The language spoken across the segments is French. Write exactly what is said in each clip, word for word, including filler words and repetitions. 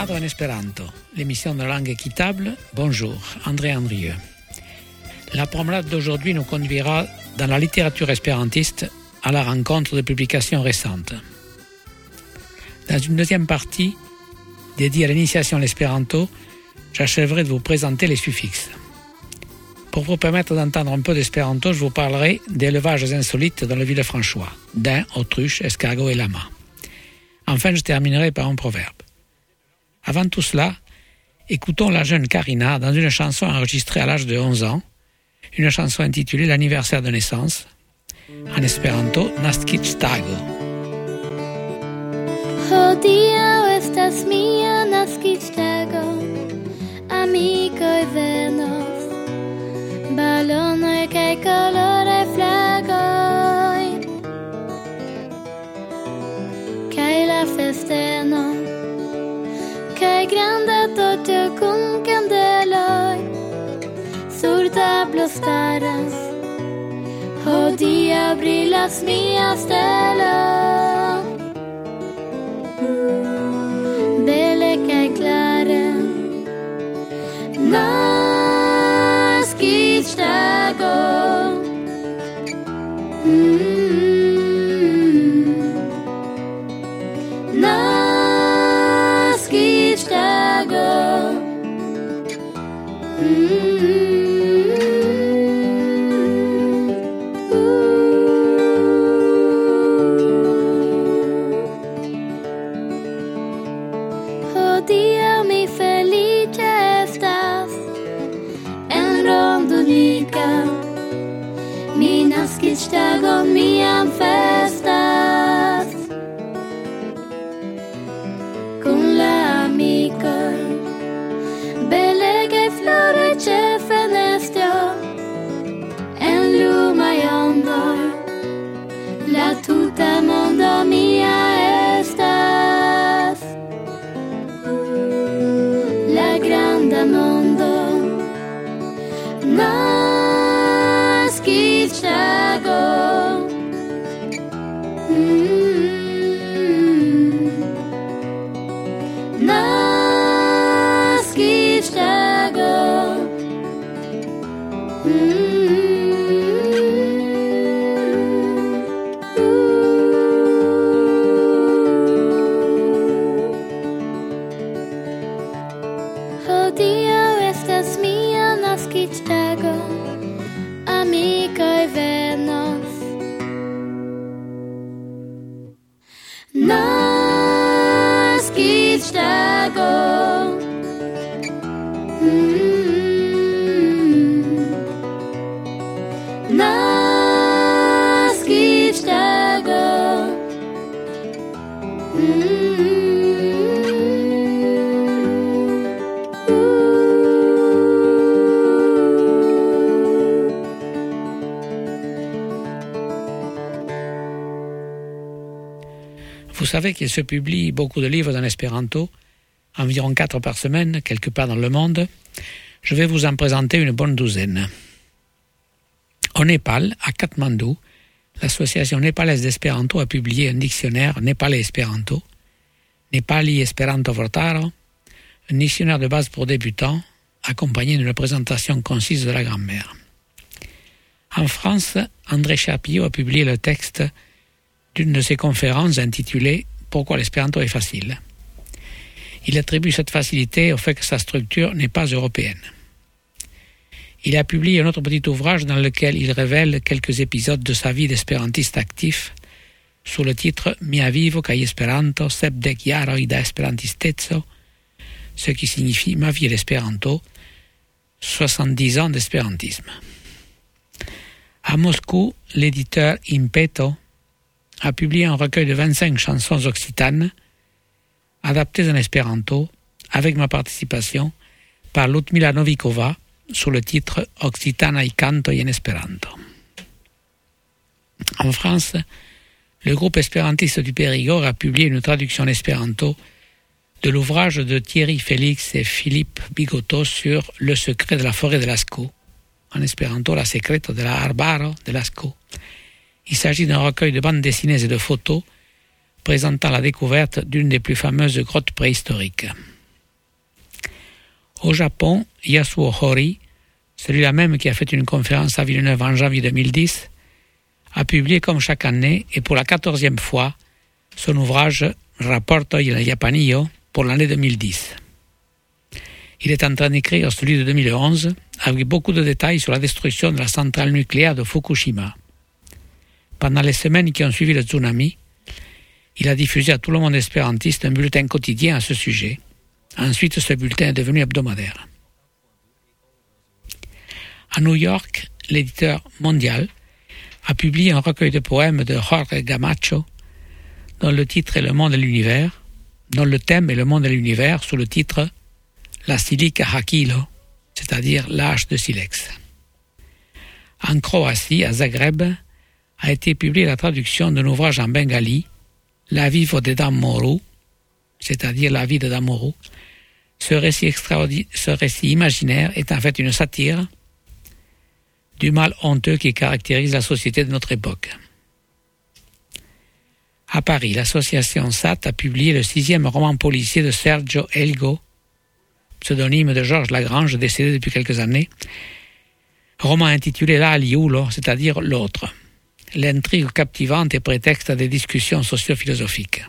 Parado en Esperanto, l'émission de langue équitable. Bonjour, André Andrieux. La promenade d'aujourd'hui nous conduira dans la littérature espérantiste à la rencontre de publications récentes. Dans une deuxième partie, dédiée à l'initiation à l'espéranto, j'achèverai de vous présenter les suffixes. Pour vous permettre d'entendre un peu d'espéranto, je vous parlerai d'élevages insolites dans le Villefranchois, daims, autruches, escargots et lamas. Enfin, je terminerai par un proverbe. Avant tout cela, écoutons la jeune Karina dans une chanson enregistrée à l'âge de onze ans, une chanson intitulée L'anniversaire de naissance, en espéranto Naskic tago. Hodiaŭ estas mia naskiĝtago, amikoj venos, balonoj kaj koloraj flagoj, kaj la festeno, kaj granda torto kun kandeloj, sur tablo staras, hodiaŭ brilas mia stelo. Belle kaj klare, naskiĝtago. Naskiĝtago. Hodiaŭ mi feliĉa estas, en rondo unika, mi naskiĝtagon mian festas. Kun la amikoj, belegaj floroj ĉe fenestro, en lumaj ondoj, la tuta mondo mia estas. La granda mondo, naskiĝtago. Naskiĝtago. Hodiaŭ estas mia naskiĝtago, amikoj venos. Naskiĝtago. Naskiĝtago. Vous savez qu'il se publie beaucoup de livres en espéranto, environ quatre par semaine, quelque part dans le monde. Je vais vous en présenter une bonne douzaine. Au Népal, à Katmandou, l'association népalaise d'espéranto a publié un dictionnaire népalais espéranto, Nepali Esperanto Vortaro, un dictionnaire de base pour débutants, accompagné d'une présentation concise de la grammaire. En France, André Chapillot a publié le texte d'une de ses conférences intitulée « Pourquoi l'espéranto est facile ». Il attribue cette facilité au fait que sa structure n'est pas européenne. Il a publié un autre petit ouvrage dans lequel il révèle quelques épisodes de sa vie d'espérantiste actif sous le titre « Mia vivo kaj Esperanto, sepdek jaroj da esperantisteco », ce qui signifie « Ma vie et l'espéranto, soixante-dix ans d'espérantisme ». À Moscou, l'éditeur Impeto a publié un recueil de vingt-cinq chansons occitanes adaptées en espéranto avec ma participation par Ludmila Novikova sous le titre Occitana y canto y en esperanto. En France, le groupe espérantiste du Périgord a publié une traduction en espéranto de l'ouvrage de Thierry Félix et Philippe Bigoteau sur Le secret de la forêt de Lascaux, en espéranto La secreto de la arbaro de Lascaux. Il s'agit d'un recueil de bandes dessinées et de photos présentant la découverte d'une des plus fameuses grottes préhistoriques. Au Japon, Yasuo Horii, celui-là même qui a fait une conférence à Villeneuve en janvier deux mille dix, a publié comme chaque année et pour la quatorzième fois son ouvrage Rapporto il Japanio pour l'année deux mille dix. Il est en train d'écrire celui de deux mille onze avec beaucoup de détails sur la destruction de la centrale nucléaire de Fukushima. Pendant les semaines qui ont suivi le tsunami, il a diffusé à tout le monde espérantiste un bulletin quotidien à ce sujet. Ensuite, ce bulletin est devenu hebdomadaire. À New York, l'éditeur Mondial a publié un recueil de poèmes de Jorge Gamacho dont le titre est Le monde et l'univers, dont le thème est le monde et l'univers sous le titre La Silica Hakilo, c'est-à-dire l'âge de silex. En Croatie, à Zagreb, a été publiée la traduction d'un ouvrage en bengali, La Vivo de Damoru, c'est-à-dire la vie de Damoru. Ce récit, extraordi- ce récit imaginaire est en fait une satire du mal honteux qui caractérise la société de notre époque. À Paris, l'association S A T a publié le sixième roman policier de Sergio Elgo, pseudonyme de Georges Lagrange, décédé depuis quelques années, roman intitulé La Aliulo, c'est-à-dire l'autre. L'intrigue captivante est prétexte à des discussions socio-philosophiques.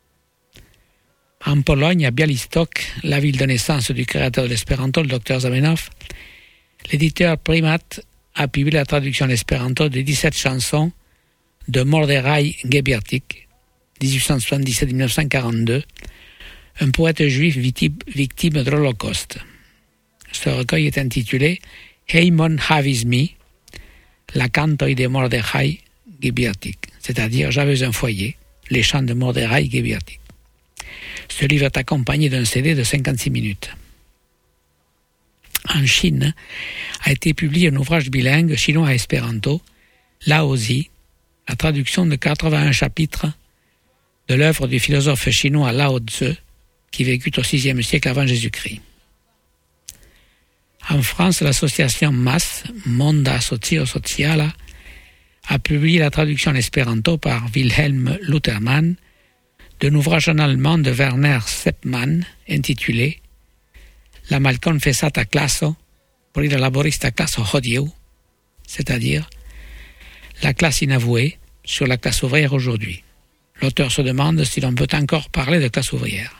En Pologne, à Białystok, la ville de naissance du créateur de l'espéranto, le docteur Zamenhof, l'éditeur Primat a publié la traduction d'espéranto de dix-sept chansons de Mordechai Gebiertik, dix-huit cent soixante-dix-sept à dix-neuf cent quarante-deux, un poète juif victime de l'Holocauste. Ce recueil est intitulé Heimon Havizmi, la cantoi de Mordechai Gebiertik, c'est-à-dire J'avais un foyer, les chants de Mordechai Gebiertik. Ce livre est accompagné d'un C D de cinquante-six minutes. En Chine, a été publié un ouvrage bilingue chinois à espéranto, Laozi, la traduction de quatre-vingt-un chapitres de l'œuvre du philosophe chinois Lao Tzu, qui vécut au sixième siècle avant Jésus-Christ. En France, l'association M A S, Monda Socio Sociala, a publié la traduction en espéranto par Wilhelm Luthermann d'un ouvrage en allemand de Werner Seppmann intitulé La malconfessata classo pour il laborista classo hodieu, c'est-à-dire la classe inavouée sur la classe ouvrière aujourd'hui. L'auteur se demande si l'on peut encore parler de classe ouvrière.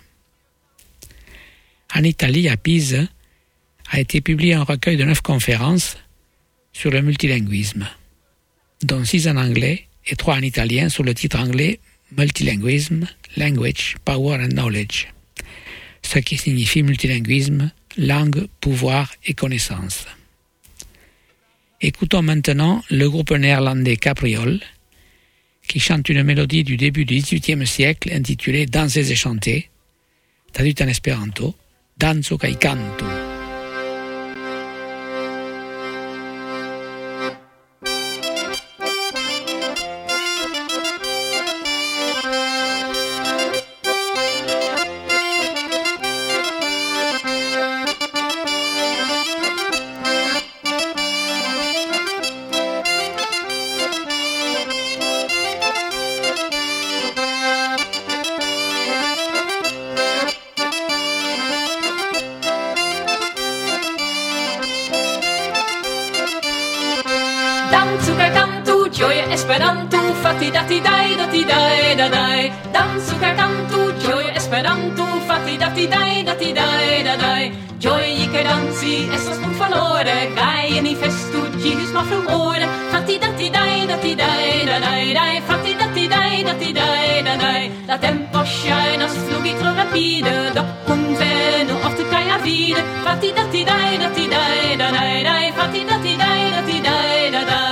En Italie, à Pise, a été publié un recueil de neuf conférences sur le multilinguisme, dont six en anglais et trois en italien sous le titre anglais Multilinguism, Language, Power and Knowledge, ce qui signifie multilinguisme, langue, pouvoir et connaissance. Écoutons maintenant le groupe néerlandais Capriole, qui chante une mélodie du début du dix-huitième siècle intitulée Danser et chanter, traduite en espéranto, Danzo kai cantu. Danzuka cantu, gioia esperanto, fatti dati dai, dati dai, da dai. Danzuka cantu, gioia esperanto, fatti dati dai, dati dai, da dai. Gioia che danzi, e sos un valore, gai in i festucci, ma frumore. Fatti dati dai, dati dai, da dai, dai. Fatti dati dai, dati dai, da dai. La tempo shine, as flugi tro rapide, dopo un veno, ofte kai a vide. Fatti dati dai, dati dai, da dai, dai. Fatti dati dai, dati dai, da dai.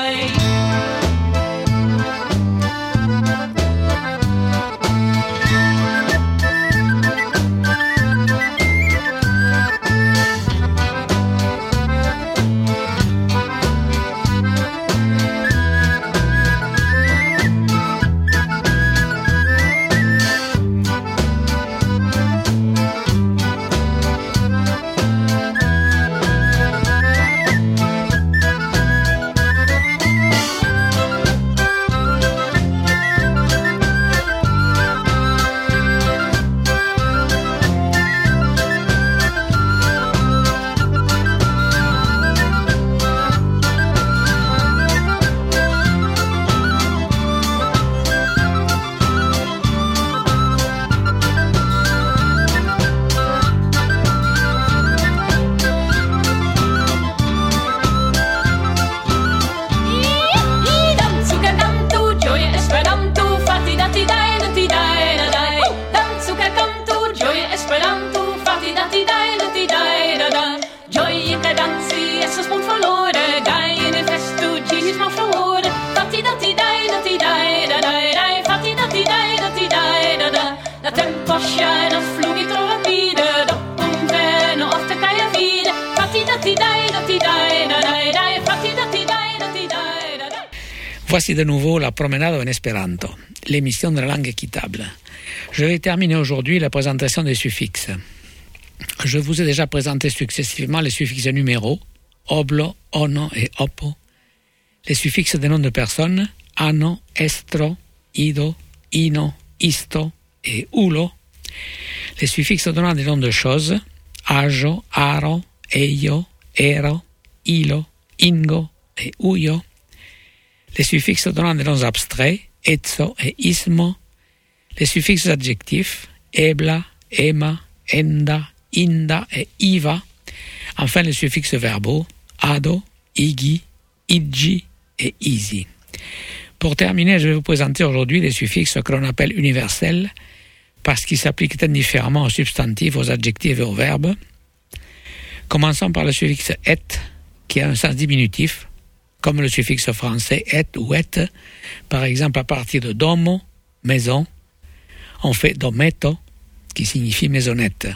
Voici de nouveau la promenade en espéranto, l'émission de la langue équitable. Je vais terminer aujourd'hui la présentation des suffixes. Je vous ai déjà présenté successivement les suffixes numéros, oblo, ono et oppo, les suffixes des noms de personnes, ano, estro, ido, ino, isto et ulo, les suffixes donnant des noms de choses, ajo, aro, eio, ero, ilo, ingo et uio, les suffixes donnant des noms abstraits, etso et ismo, les suffixes adjectifs, ebla, ema, enda, inda et iva, enfin les suffixes verbaux, ado, igi, idji et isi. Pour terminer, je vais vous présenter aujourd'hui les suffixes que l'on appelle universels, parce qu'ils s'appliquent indifféremment aux substantifs, aux adjectifs et aux verbes. Commençons par le suffixe et, qui a un sens diminutif, comme le suffixe français et ou et, par exemple à partir de domo, maison, on fait dometo, qui signifie maisonnette.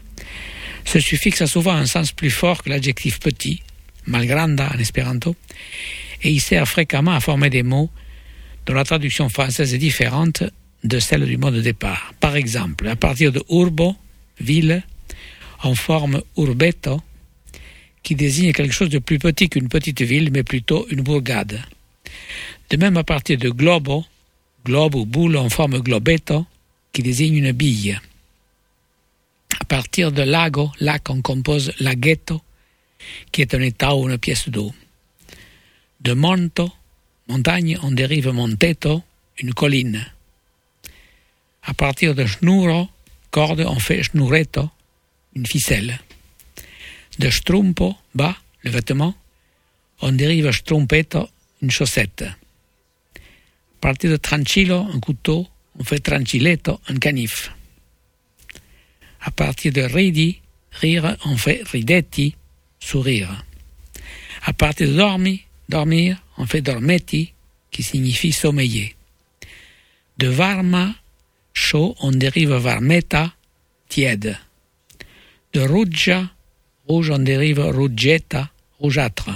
Ce suffixe a souvent un sens plus fort que l'adjectif petit, malgranda en espéranto, et il sert fréquemment à former des mots dont la traduction française est différente de celle du mot de départ. Par exemple, à partir de urbo, ville, on forme urbeto, qui désigne quelque chose de plus petit qu'une petite ville, mais plutôt une bourgade. De même, à partir de globo, globe ou boule, on forme globeto, qui désigne une bille. À partir de lago, lac, on compose laghetto, qui est un état ou une pièce d'eau. De monto, montagne, on dérive monteto, une colline. À partir de schnuro, corde, on fait schnuretto, une ficelle. De strumpo, bas, le vêtement, on dérive strumpetto, une chaussette. À partir de tranquillo, un couteau, on fait tranquilletto, un canif. À partir de ridi, rire, on fait ridetti, sourire. À partir de dormi, dormir, on fait dormetti, qui signifie sommeiller. De varma, chaud, on dérive varmeta, tiède. De ruggia, rouge, on dérive ruggetta, rougeâtre.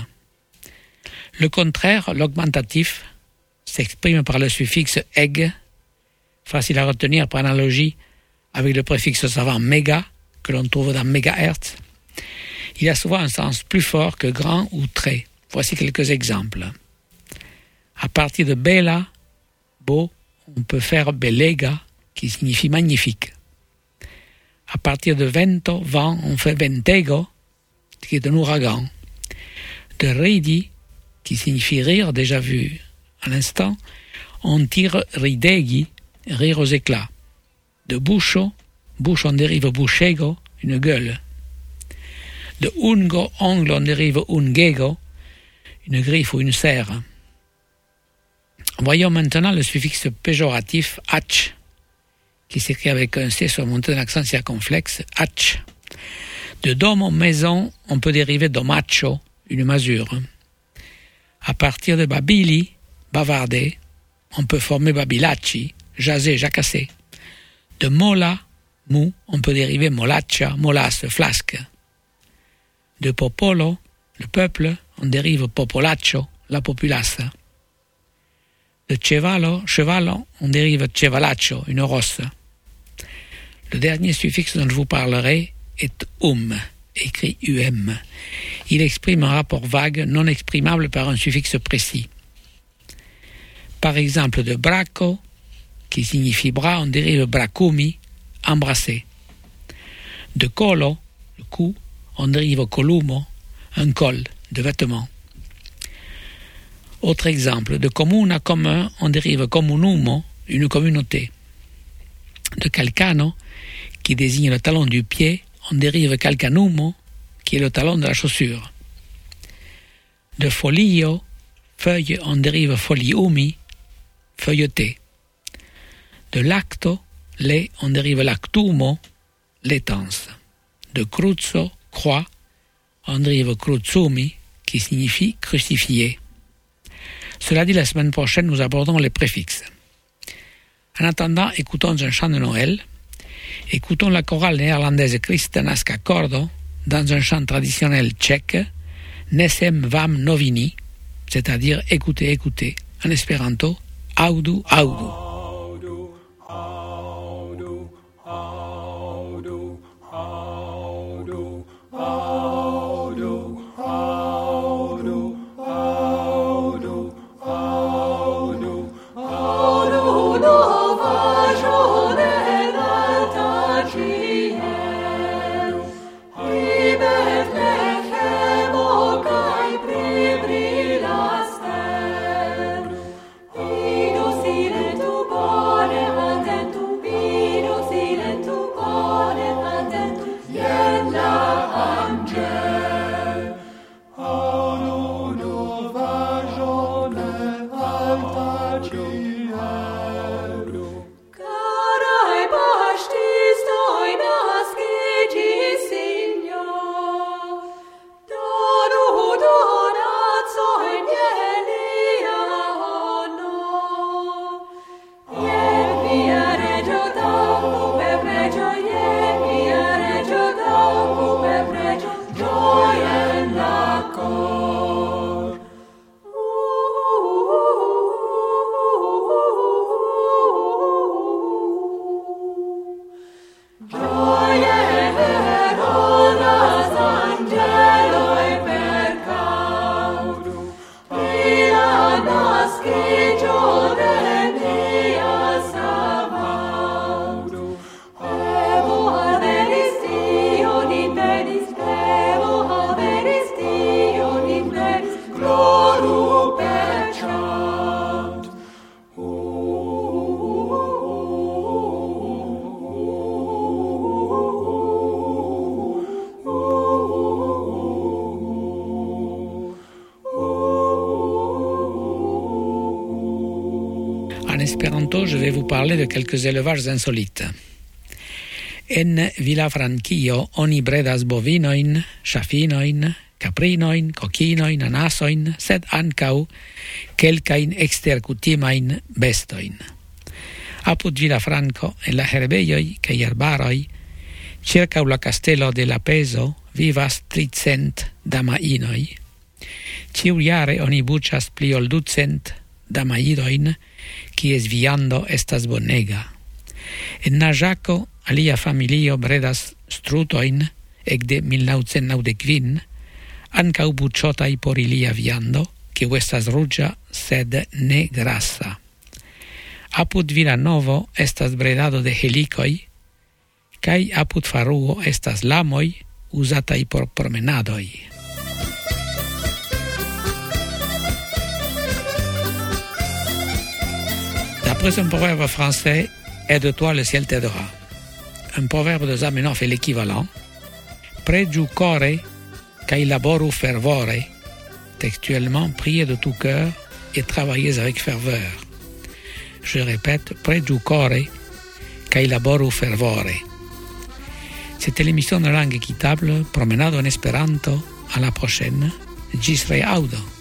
Le contraire, l'augmentatif, s'exprime par le suffixe eg, facile à retenir par analogie avec le préfixe savant méga, que l'on trouve dans mégahertz. Il a souvent un sens plus fort que grand ou très. Voici quelques exemples. À partir de bella, beau, on peut faire belega, qui signifie magnifique. À partir de vento, vent, on fait ventego, qui est un ouragan. De ridi, qui signifie rire, déjà vu à l'instant, on tire rideghi, rire aux éclats. De bucho, bouche, on dérive buchego, une gueule. De ungo, ongle, on dérive ungego, une griffe ou une serre. Voyons maintenant le suffixe péjoratif ach, qui s'écrit avec un C surmonté d'un accent circonflexe, ach. De domo, maison, on peut dériver domacho, une masure. À partir de babili, bavarder, on peut former babilacci, jaser, jacasser. De mola, mou, on peut dériver molaccia, molasse, flasque. De popolo, le peuple, on dérive popolaccio, la populace. De cevalo, chevalon, on dérive cevalaccio, une rosse. Le dernier suffixe dont je vous parlerai est um, écrit um. Il exprime un rapport vague, non exprimable par un suffixe précis. Par exemple, de bracco, qui signifie bras, on dérive bracumi, embrasser. De colo, le cou, on dérive columo, un col de vêtements. Autre exemple, de comuna, commun, on dérive comunumo, une communauté. De calcano, qui désigne le talon du pied, on dérive calcanumo, qui est le talon de la chaussure. De folio, feuille, on dérive foliumi, feuilleté. De lacto, lait, on dérive lactumo, laitance. De cruzzo, croix, on dérive cruzumi, qui signifie crucifié. Cela dit, la semaine prochaine, nous abordons les préfixes. En attendant, écoutons un chant de Noël. Écoutons la chorale néerlandaise Kristenaska Kordo dans un chant traditionnel tchèque, Nesem vam novini, c'est-à-dire écoutez, écoutez, en espéranto, audu, audu. En espéranto, je vais vous parler de quelques élevages insolites. En Villafranquillo oni bredas bovinoin, ŝafinoin, caprinoin, kokinoin, anasoin, sed ankaŭ kelkajn eksterkutimajn bestojn. Apud Villafranco, en la herbejoj kaj arbaroj, ĉirkaŭ la kastelo de la Pezo, vivas tricent damainoj. Ĉiujare oni buĉas pli ol ducent damaidojn, kies viando estas bonega. En Naĵako alia familio bredas strutojn ekde mil naŭcent naŭdek kvin, ankaŭ buĉotaj por ilia viando, kiu estas ruĝa sed ne grasa. Apud Vilanovo estas bredado de helikoj, kaj apud Faruo estas lamoj uzataj por promenadoj. D'après un proverbe français, aide-toi, le ciel t'aidera. Un proverbe de Zamenhof est l'équivalent. Pregiu core, cae laboru fervore. Textuellement, priez de tout cœur et travaillez avec ferveur. Je répète, pregiu core, cae laboru fervore. C'était l'émission de langue équitable, Promenade en Esperanto. À la prochaine. Ĝis reaŭdo.